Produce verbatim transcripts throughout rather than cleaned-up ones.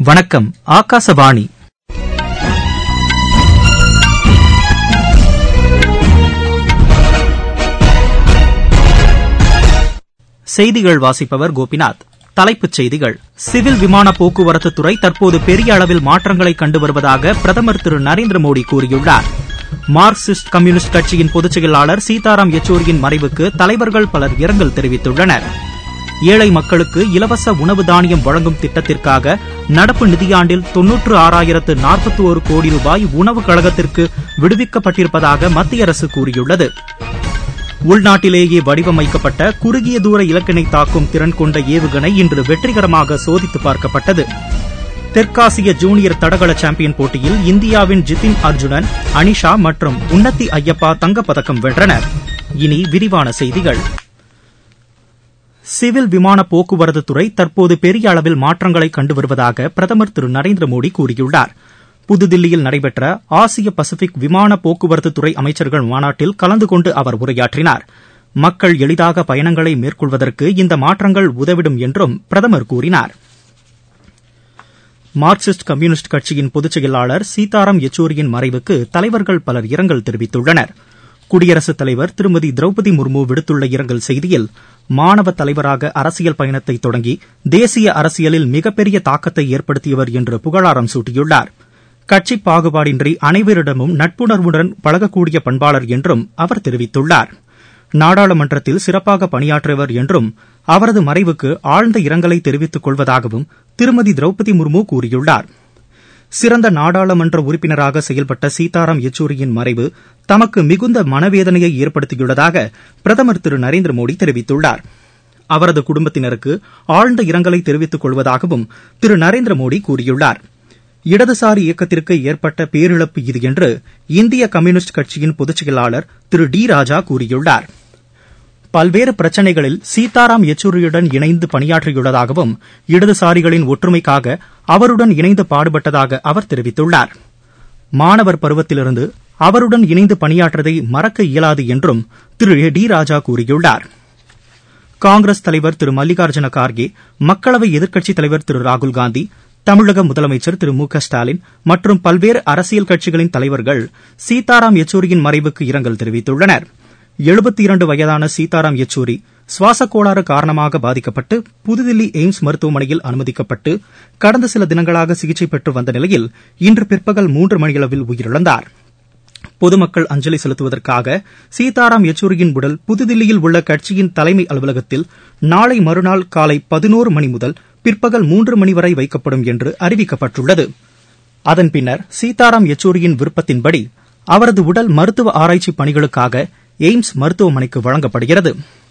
வணக்கம். ஆகாசவாணி. செய்திகள் வாசிப்பவர் கோபிநாத். தலைப்புச் செய்திகள். சிவில் விமான போக்குவரத்து துறை தற்போது பெரிய அளவில் மாற்றங்களை கண்டு வருவதாக பிரதமர் திரு நரேந்திர மோடி கூறியுள்ளார். மார்க்சிஸ்ட் கம்யூனிஸ்ட் கட்சியின் பொதுச் செயலாளர் சீதாராம் யெச்சூரியின் மறைவுக்கு தலைவர்கள் பலர் இரங்கல் தெரிவித்துள்ளனர். ஏழை மக்களுக்கு இலவச உணவு தானியம் வழங்கும் திட்டத்திற்காக நடப்பு நிதியாண்டில் தொன்னூற்று ஆறாயிரத்து நாற்பத்தி ஒரு கோடி ரூபாய் உணவு கழகத்திற்கு விடுவிக்கப்பட்டிருப்பதாக மத்திய அரசு கூறியுள்ளது. உள்நாட்டிலேயே வடிவமைக்கப்பட்ட குறுகிய தூர இலக்கினை தாக்கும் திறன் கொண்ட ஏவுகணை இன்று வெற்றிகரமாக சோதித்து பார்க்கப்பட்டது. தெற்காசிய ஜூனியர் தடகள சாம்பியன் போட்டியில் இந்தியாவின் ஜிதின் அர்ஜுனன், அனிஷா மற்றும் உன்னத்தி ஐயப்பா தங்கப்பதக்கம் வென்றனர். இனி விரிவான செய்திகள். சிவில் விமான போக்குவரத்து துறை தற்போது பெரிய அளவில் மாற்றங்களை கண்டு வருவதாக பிரதமர் திரு நரேந்திர மோடி கூறியுள்ளார். புதுதில்லியில் நடைபெற்ற ஆசிய பசிபிக் விமான போக்குவரத்து துறை அமைச்சர்கள் மாநாட்டில் கலந்து கொண்டு அவர் உரையாற்றினார். மக்கள் எளிதாக பயணங்களை மேற்கொள்வதற்கு இந்த மாற்றங்கள் உதவிடும் என்றும் பிரதமர் கூறினார். மார்க்சிஸ்ட் கம்யூனிஸ்ட் கட்சியின் பொதுச் செயலாளர் சீதாராம் யெச்சூரியின் மறைவுக்கு தலைவர்கள் பலர் இரங்கல் தெரிவித்துள்ளனர். குடியரசுத் தலைவர் திருமதி திரௌபதி முர்மு விடுத்துள்ள இரங்கல் செய்தியில், மாணவ தலைவராக அரசியல் பயணத்தை தொடங்கி தேசிய அரசியலில் மிகப்பெரிய தாக்கத்தை ஏற்படுத்தியவர் என்று புகழாரம் சூட்டியுள்ளார். கட்சி பாகுபாடின்றி அனைவரிடமும் நட்புணர்வுடன் பழகக்கூடிய பண்பாளர் என்றும் அவர் தெரிவித்துள்ளார். நாடாளுமன்றத்தில் சிறப்பாக பணியாற்றியவர் என்றும் அவரது மறைவுக்கு ஆழ்ந்த இரங்கலை தெரிவித்துக் கொள்வதாகவும் திருமதி திரௌபதி முர்மு கூறியுள்ளார். சிறந்த நாடாளுமன்ற உறுப்பினராக செயல்பட்ட சீதாராம் யெச்சூரியின் மறைவு தமக்கு மிகுந்த மனவேதனையை ஏற்படுத்தியுள்ளதாக பிரதமர் திரு நரேந்திர மோடி தெரிவித்துள்ளார். அவரது குடும்பத்தினருக்கு ஆழ்ந்த இரங்கலை தெரிவித்துக் கொள்வதாகவும் திரு நரேந்திர மோடி கூறியுள்ளார். இடதுசாரி இயக்கத்திற்கு ஏற்பட்ட பேரிழப்பு இது என்று இந்திய கம்யூனிஸ்ட் கட்சியின் பொதுச் செயலாளர் திரு டி ராஜா கூறியுள்ளார். பல்வேறு பிரச்சினைகளில் சீதாராம் யெச்சூரியுடன் இணைந்து பணியாற்றியுள்ளதாகவும் இடதுசாரிகளின் ஒற்றுமைக்காக அவருடன் இணைந்து பாடுபட்டதாக அவர் தெரிவித்துள்ளார். மாணவர் பருவத்திலிருந்து அவருடன் இணைந்து பணியாற்றதை மறக்க இயலாது என்றும் திரு டி ராஜா கூறியுள்ளார். காங்கிரஸ் தலைவர் திரு மல்லிகார்ஜுன கார்கே, மக்களவை எதிர்க்கட்சித் தலைவர் திரு ராகுல்காந்தி, தமிழக முதலமைச்சர் திரு மு க ஸ்டாலின் மற்றும் பல்வேறு அரசியல் கட்சிகளின் தலைவர்கள் சீதாராம் யெச்சூரியின் மறைவுக்கு இரங்கல் தெரிவித்துள்ளனர். எழுபத்தி இரண்டு வயதான சீதாராம் யெச்சூரி சுவாச கோளாறு காரணமாக பாதிக்கப்பட்டு புதுதில்லி எய்ம்ஸ் மருத்துவமனையில் அனுமதிக்கப்பட்டு கடந்த சில தினங்களாக சிகிச்சை பெற்று வந்த நிலையில் இன்று பிற்பகல் மூன்று மணியளவில் உயிரிழந்தார். பொதுமக்கள் அஞ்சலி செலுத்துவதற்காக சீதாராம் யெச்சூரியின் உடல் புதுதில்லியில் உள்ள கட்சியின் தலைமை அலுவலகத்தில் நாளை மறுநாள் காலை பதினோரு மணி முதல் பிற்பகல் மூன்று மணி வரை வைக்கப்படும் என்று அறிவிக்கப்பட்டுள்ளது. அதன் பின்னர் சீதாராம் யெச்சூரியின் விருப்பத்தின்படி அவரது உடல் மருத்துவ ஆராய்ச்சி பணிகளுக்காக எய்ம்ஸ் மருத்துவமனைக்கு வழங்கப்படுகிறது.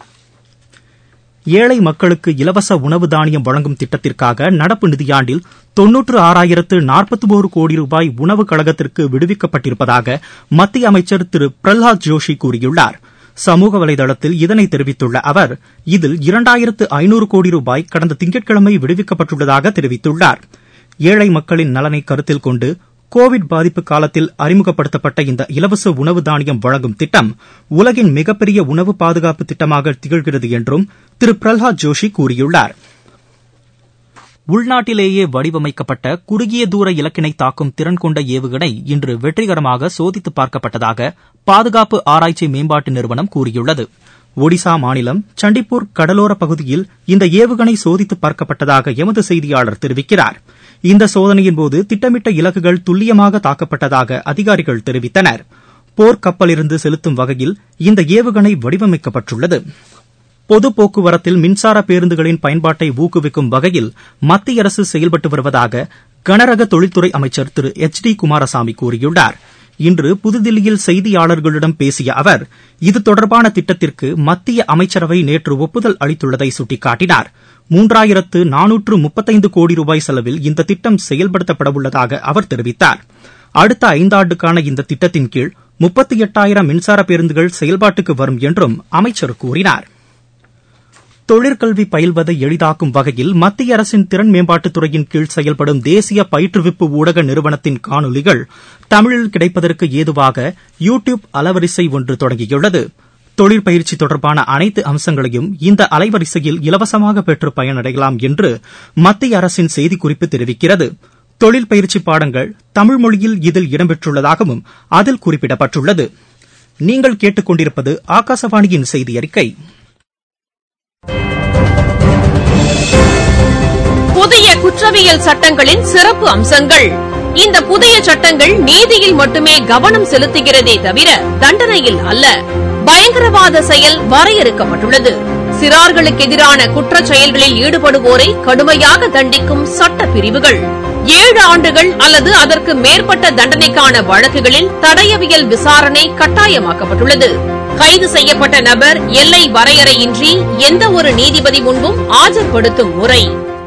ஏழை மக்களுக்கு இலவச உணவு தானியம் வழங்கும் திட்டத்திற்காக நடப்பு நிதியாண்டில் தொன்னூற்று ஆறாயிரத்து நாற்பத்தி ஒரு கோடி ரூபாய் உணவு கழகத்திற்கு விடுவிக்கப்பட்டிருப்பதாக மத்திய அமைச்சர் திரு பிரஹ்லாத் ஜோஷி கூறியுள்ளார். சமூக வலைதளத்தில் இதனை தெரிவித்துள்ள அவர், இதில் இரண்டாயிரத்து ஐநூறு கோடி ரூபாய் கடந்த திங்கட்கிழமை விடுவிக்கப்பட்டுள்ளதாக தெரிவித்துள்ளார். ஏழை மக்களின் நலனை கருத்தில் கொண்டு கோவிட் பாதிப்பு காலத்தில் அறிமுகப்படுத்தப்பட்ட இந்த இலவச உணவு தானியம் வழங்கும் திட்டம் உலகின் மிகப்பெரிய உணவு பாதுகாப்பு திட்டமாக திகழ்கிறது என்றும் திரு பிரஹ்லாத் ஜோஷி கூறியுள்ளார். உள்நாட்டிலேயே வடிவமைக்கப்பட்ட குறுகிய தூர இலக்கினை தாக்கும் திறன் கொண்ட ஏவுகணை இன்று வெற்றிகரமாக சோதித்து பார்க்கப்பட்டதாக பாதுகாப்பு ஆராய்ச்சி மேம்பாட்டு நிறுவனம் கூறியுள்ளது. ஒடிசா மாநிலம் சண்டிப்பூர் கடலோர பகுதியில் இந்த ஏவுகணை சோதித்து பார்க்கப்பட்டதாக எமது செய்தியாளர் தெரிவிக்கிறார். இந்த சோதனையின்போது திட்டமிட்ட இலக்குகள் துல்லியமாக தாக்கப்பட்டதாக அதிகாரிகள் தெரிவித்தனர். போர்க்கப்பலிருந்து செலுத்தும் வகையில் இந்த ஏவுகணை வடிவமைக்கப்பட்டுள்ளது. பொது போக்குவரத்தில் மின்சார பேருந்துகளின் பயன்பாட்டை ஊக்குவிக்கும் வகையில் மத்திய அரசு செயல்பட்டு வருவதாக கனரக தொழில்துறை அமைச்சர் திரு எச் டி குமாரசாமி கூறியுள்ளார். இன்று புதுதில்லியில் செய்தியாளர்களிடம் பேசிய அவர், இது தொடர்பான திட்டத்திற்கு மத்திய அமைச்சரவை நேற்று ஒப்புதல் அளித்துள்ளதை சுட்டிக்காட்டினார். மூன்றாயிரத்து நானூற்று முப்பத்தைந்து கோடி ரூபாய் செலவில் இந்த திட்டம் செயல்படுத்தப்படவுள்ளதாக அவர் தெரிவித்தார். அடுத்த ஐந்தாண்டுக்கான இந்த திட்டத்தின் கீழ் முப்பத்தி எட்டாயிரம் மின்சார பேருந்துகள் செயல்பாட்டுக்கு வரும் என்றும் அமைச்சர் கூறினார். தொழிற்கல்வி பயில்வதை எளிதாக்கும் வகையில் மத்திய அரசின் திறன் மேம்பாட்டுத் துறையின் கீழ் செயல்படும் தேசிய பயிற்றுவிப்பு ஊடக நிறுவனத்தின் காணொலிகள் தமிழில் கிடைப்பதற்கு ஏதுவாக யூ டியூப் அலவரிசை ஒன்று தொடங்கியுள்ளது. தொழிற்பயிற்சி தொடர்பான அனைத்து அம்சங்களையும் இந்த அலைவரிசையில் இலவசமாக பெற்று பயனடையலாம் என்று மத்திய அரசின் செய்திக்குறிப்பு தெரிவிக்கிறது. தொழில் பயிற்சி பாடங்கள் தமிழ் மொழியில் இதில் இடம்பெற்றுள்ளதாகவும் அதில் குறிப்பிடப்பட்டுள்ளது. நீங்கள் கேட்டுக் கொண்டிருப்பது ஆகாசவாணியின் செய்தி அறிக்கை. புதிய குற்றவியல் சட்டங்களின் சிறப்பு அம்சங்கள். இந்த புதிய சட்டங்கள் நீதியில் மட்டுமே கவனம் செலுத்துகிறதே தவிர தண்டனையில் அல்ல. பயங்கரவாத செயல் வரையறுக்கப்பட்டுள்ளது. சிறார்களுக்கு எதிரான குற்றச் செயல்களில் ஈடுபடுவோரை கடுமையாக தண்டிக்கும் சட்ட பிரிவுகள். ஏழு ஆண்டுகள் அல்லது அதற்கு மேற்பட்ட தண்டனைக்கான வழக்குகளில் தடயவியல் விசாரணை கட்டாயமாக்கப்பட்டுள்ளது. கைது செய்யப்பட்ட நபர் எல்லை வரையறையின்றி எந்த ஒரு நீதிபதி முன்பும் ஆஜர்படுத்தும் முறை.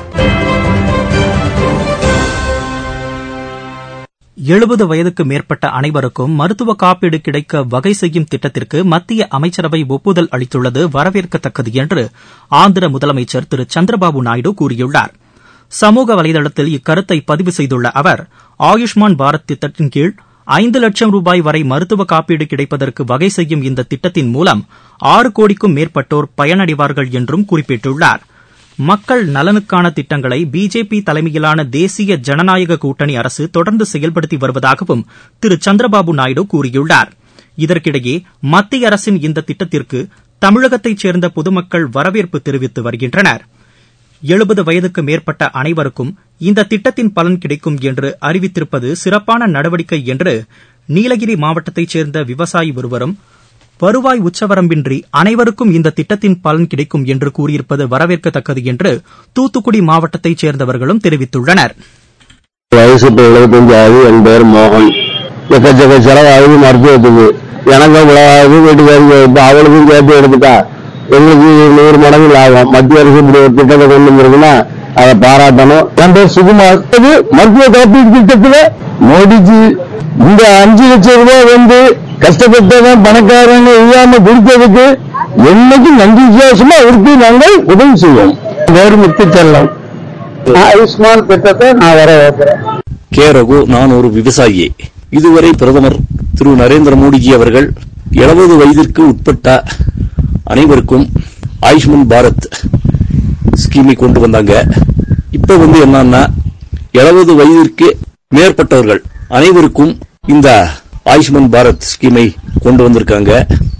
எழுபது வயதுக்கு மேற்பட்ட அனைவருக்கும் மருத்துவ காப்பீடு கிடைக்க வகை செய்யும் திட்டத்திற்கு மத்திய அமைச்சரவை ஒப்புதல் அளித்துள்ளது வரவேற்கத்தக்கது என்று ஆந்திர முதலமைச்சர் திரு சந்திரபாபு நாயுடு கூறியுள்ளார். சமூக வலைதளத்தில் இக்கருத்தை பதிவு செய்துள்ள அவர், ஆயுஷ்மான் பாரத் திட்டத்தின் கீழ் ஐந்து லட்சம் ரூபாய் வரை மருத்துவ காப்பீடு கிடைப்பதற்கு வகை செய்யும் இந்த திட்டத்தின் மூலம் ஆறு கோடிக்கும் மேற்பட்டோர் பயனடைவார்கள் என்றும் குறிப்பிட்டுள்ளார். மக்கள் நலனுக்கான திட்டங்களை பிஜேபி தலைமையிலான தேசிய ஜனநாயக கூட்டணி அரசு தொடர்ந்து செயல்படுத்தி வருவதாகவும் திரு சந்திரபாபு நாயுடு கூறியுள்ளார். இதற்கிடையே மத்திய அரசின் இந்த திட்டத்திற்கு தமிழகத்தைச் சேர்ந்த பொதுமக்கள் வரவேற்பு தெரிவித்து வருகின்றனர். எழுபது வயதுக்கு மேற்பட்ட அனைவருக்கும் இந்த திட்டத்தின் பலன் கிடைக்கும் என்று அறிவித்திருப்பது சிறப்பான நடவடிக்கை என்று நீலகிரி மாவட்டத்தைச் சேர்ந்த விவசாயி ஒருவரும் வருவாய் உச்சவரம்பின்றி அனைவருக்கும் இந்த திட்டத்தின் பலன் கிடைக்கும் என்று கூறியிருப்பது வரவேற்கத்தக்கது என்று தூத்துக்குடி மாவட்டத்தைச் சேர்ந்தவர்களும் தெரிவித்துள்ளனர். வயசு இப்போ எழுபத்தஞ்சு ஆகுது. என் பேர் மோகன். எக்கச்சக்க செலவாகுது மருத்துவத்துக்கு. எனக்கும் இவ்வளவு வீட்டுக்காரி இப்போ அவளுக்கும் சேர்த்து எடுத்துட்டா எங்களுக்கு நூறு மடங்கு லாபம். மத்திய அரசு இப்படி ஒரு திட்டத்தை கொண்டு வந்திருக்குன்னா அதை பாராட்டணும். என் பேர் சுகுமார். மருத்துவ காப்பீடு திட்டத்தில் மோடிஜி இந்த அஞ்சு லட்சம் ரூபாய் வந்து கஷ்டப்பட்டவன் பணக்காரங்க இல்லாம கொடுத்ததுக்கு என்னைக்கு நன்றி விசுவாசமா அவருக்கு நாங்கள் உதவி செய்வோம். வேறு செல்லம் ஆயுஷ்மான் திட்டத்தை நான் வர வைக்கிறேன். கே ரகு, நான் ஒரு விவசாயி. இதுவரை பிரதமர் திரு நரேந்திர மோடிஜி அவர்கள் எழுபது வயதிற்கு உட்பட்ட அனைவருக்கும் ஆயுஷ்மான் பாரத் ஸ்கீமை கொண்டு வந்தாங்க. இப்ப வந்து என்னன்னா எழுபது வயதிற்கு மேற்பட்டவர்கள் அனைவருக்கும் இந்த ஆயுஷ்மான் பாரத் ஸ்கீமை கொண்டு வந்திருக்காங்க.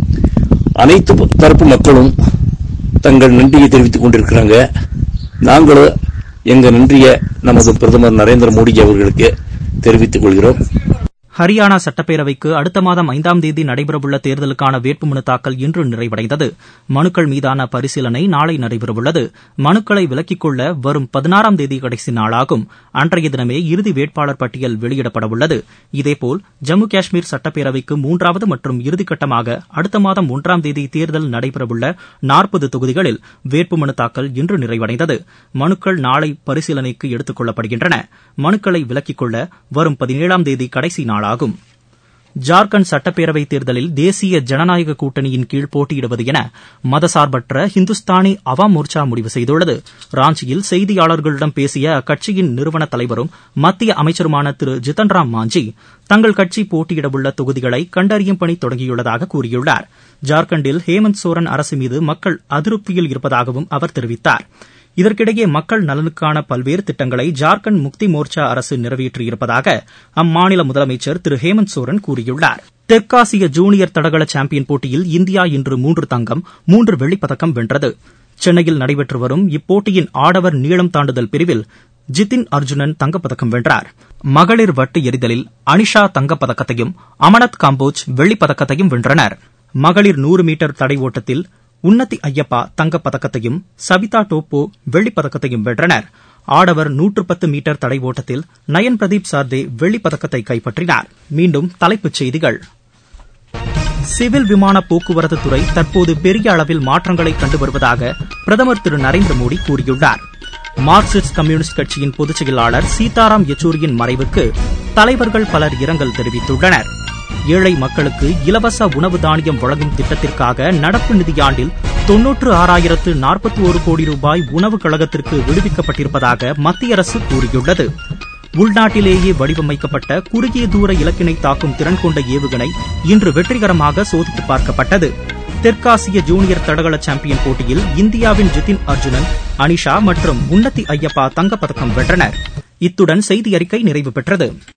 அனைத்து தரப்பு மக்களும் தங்கள் நன்றியை தெரிவித்துக் கொண்டிருக்கிறாங்க. நாங்களும் எங்க நன்றியை நமது பிரதமர் நரேந்திர மோடிஜி அவர்களுக்கு தெரிவித்துக் கொள்கிறோம். ஹரியானா சட்டப்பேரவைக்கு அடுத்த மாதம் ஐந்தாம் தேதி நடைபெறவுள்ள தேர்தலுக்கான வேட்புமனு தாக்கல் இன்று நிறைவடைந்தது. மனுக்கள் மீதான பரிசீலனை நாளை நடைபெறவுள்ளது. மனுக்களை விலக்கிக் கொள்ள வரும் பதினாறாம் தேதி கடைசி நாளாகும். அன்றைய தினமே இறுதி வேட்பாளர் பட்டியல் வெளியிடப்படவுள்ளது. இதேபோல் ஜம்மு காஷ்மீர் சட்டப்பேரவைக்கு மூன்றாவது மற்றும் இறுதிக்கட்டமாக அடுத்த மாதம் ஒன்றாம் தேதி தேர்தல் நடைபெறவுள்ள நாற்பது தொகுதிகளில் வேட்புமனு தாக்கல் இன்று நிறைவடைந்தது. மனுக்கள் நாளை பரிசீலனைக்கு எடுத்துக் கொள்ளப்படுகின்றன. மனுக்களை விலக்கிக் கொள்ள வரும் பதினேழாம் தேதி கடைசி நாள் ஆகும். ஜார்க்கண்ட் சட்டப்பேரவைத் தேர்தலில் தேசிய ஜனநாயக கூட்டணியின் கீழ் போட்டியிடுவது என மதசார்பற்ற ஹிந்துஸ்தானி அவாம் மோர்ச்சா முடிவு செய்துள்ளது. ராஞ்சியில் செய்தியாளர்களிடம் பேசிய அக்கட்சியின் நிறுவன தலைவரும் மத்திய அமைச்சருமான திரு ஜித்தன் ராம் மாஞ்சி தங்கள் கட்சி போட்டியிடவுள்ள தொகுதிகளை கண்டறியும் பணி தொடங்கியுள்ளதாக கூறியுள்ளார். ஜார்க்கண்டில் ஹேமந்த் சோரன் அரசு மீது மக்கள் அதிருப்தியில் இருப்பதாகவும் அவர் தெரிவித்தார். இதற்கிடையே மக்கள் நலனுக்கான பல்வேறு திட்டங்களை ஜார்க்கண்ட் முக்தி மோர்ச்சா அரசு நிறைவேற்றியிருப்பதாக அம்மாநில முதலமைச்சர் திரு ஹேமந்த் சோரன் கூறியுள்ளார். தெற்காசிய ஜூனியர் தடகள சாம்பியன் போட்டியில் இந்தியா இன்று மூன்று தங்கம் மூன்று வெள்ளிப்பதக்கம் வென்றது. சென்னையில் நடைபெற்று வரும் இப்போட்டியின் ஆடவர் நீளம் தாண்டுதல் பிரிவில் ஜிதின் அர்ஜுனன் தங்கப்பதக்கம் வென்றார். மகளிர் வட்டு எறிதலில் அனிஷா தங்கப்பதக்கத்தையும் அமனத் காம்போஜ் வெள்ளிப்பதக்கத்தையும் வென்றனர். மகளிர் நூறு மீட்டர் தடை ஓட்டத்தில் உன்னதி ஐயப்பா தங்கப்பதக்கத்தையும் சவிதா டோப்போ வெள்ளிப்பதக்கத்தையும் வென்றனர். ஆடவர் நூற்று பத்து மீட்டர் தடை ஓட்டத்தில் நயன் பிரதீப் சார்தே வெள்ளிப்பதக்கத்தை கைப்பற்றினார். மீண்டும் தலைப்புச் செய்திகள். சிவில் விமான போக்குவரத்து துறை தற்போது பெரிய அளவில் மாற்றங்களை கண்டு வருவதாக பிரதமர் திரு நரேந்திர மோடி கூறியுள்ளார். மார்க்சிஸ்ட் கம்யூனிஸ்ட் கட்சியின் பொதுச் செயலாளர் சீதாராம் யெச்சூரியின் மறைவுக்கு தலைவர்கள் பலர் இரங்கல் தெரிவித்துள்ளனர். ஏழை மக்களுக்கு இலவச உணவு தானியம் வழங்கும் திட்டத்திற்காக நடப்பு நிதியாண்டில் தொன்னூற்று ஆறாயிரத்து நாற்பத்தி ஒரு கோடி ரூபாய் உணவு கழகத்திற்கு விடுவிக்கப்பட்டிருப்பதாக மத்திய அரசு கூறியுள்ளது. உள்நாட்டிலேயே வடிவமைக்கப்பட்ட குறுகிய தூர இலக்கினை தாக்கும் திறன் கொண்ட ஏவுகணை இன்று வெற்றிகரமாக சோதித்து பார்க்கப்பட்டது. தெற்காசிய ஜூனியர் தடகள சாம்பியன் போட்டியில் இந்தியாவின் ஜிதின் அர்ஜுனன், அனிஷா மற்றும் உன்னதி ஐயப்பா தங்கப்பதக்கம் வென்றனர். இத்துடன் செய்தி அறிக்கை நிறைவு பெற்றது.